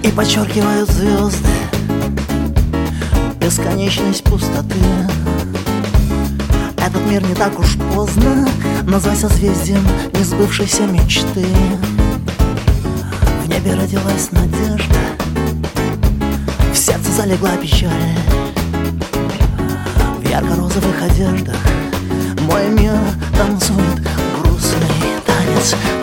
и подчеркивают звезды бесконечность пустоты. Этот мир не так уж поздно назвать созвездием несбывшейся мечты. В небе родилась надежда, в сердце залегла печаль. В ярко-розовых одеждах мой мир танцует грустный танец.